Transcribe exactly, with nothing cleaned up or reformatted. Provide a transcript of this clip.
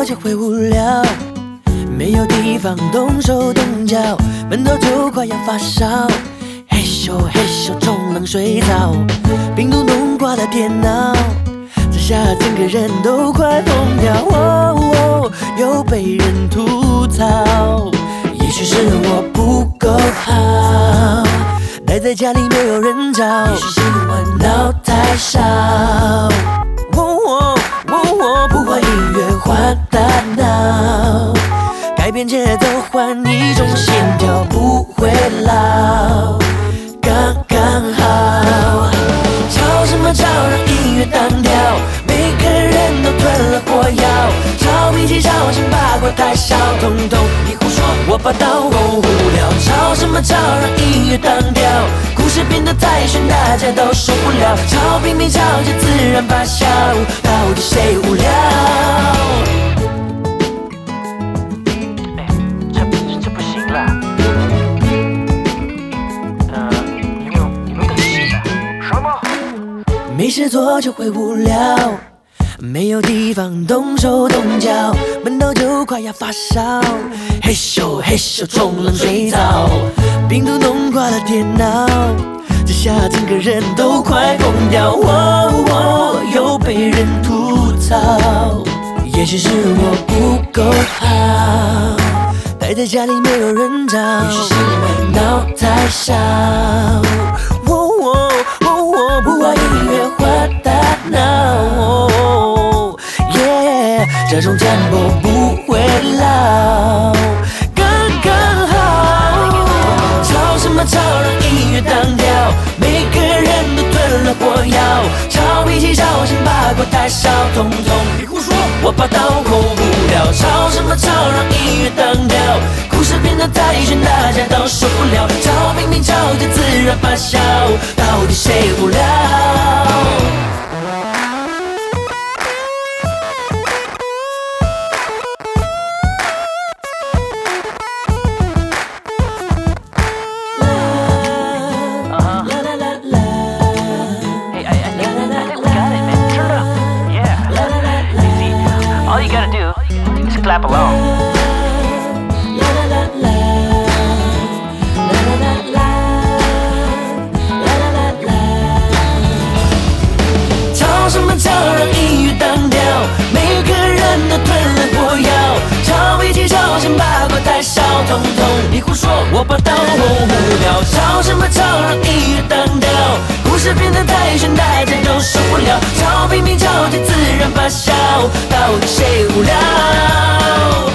做就会无聊，没有地方动手动脚，闷头就快要发烧。嘿咻嘿咻冲冷水澡，病毒弄挂了电脑，这下整个人都快疯掉。哦哦，又被人吐槽，也许是我不够好，待在家里没有人找，也许新闻闹太少。哦哦哦，不换音乐换大脑，改变节奏换一种线条，不会老，刚刚好。吵什么吵，让音乐单调，每个人都吞了火药，吵脾气吵成八卦太少，统统你胡说我报道，我无聊。吵什么吵，让音乐单调，故事变得太悬，大家都受不了，吵拼命吵着自然发酵，到底谁无聊？ 哎，这这不行了。呃，有没有有没有更新的？什么？ 没事做就会无聊，没有地方动手动脚，闷到就快要发烧。嘿咻嘿咻冲冷水澡，病毒弄垮了电脑，这下整个人都快疯掉。哦哦，又被人吐槽，也许是我不够好，待在家里没有人找，也许新闻闹太少。哦哦哦哦，不换音乐换大脑。这种 tempo 不会老，刚刚好。吵什么吵，让音乐单调，每个人都吞了火药，吵脾气吵成八卦太少，统统你胡说我报道，我无聊。吵什么吵，让音乐单调，故事变得太悬，大家都受不了，吵拼命吵着自然发酵，到底谁无聊？ All you gotta do is clap along. 吵什么吵，让音乐单调，每个人都吞了火药，吵脾气吵成八卦太少，统统你胡说我报道，我无聊。吵什么吵，让音乐单调，故事变得太悬，大家都受不了，吵拼命吵着自然发酵，到底谁无聊？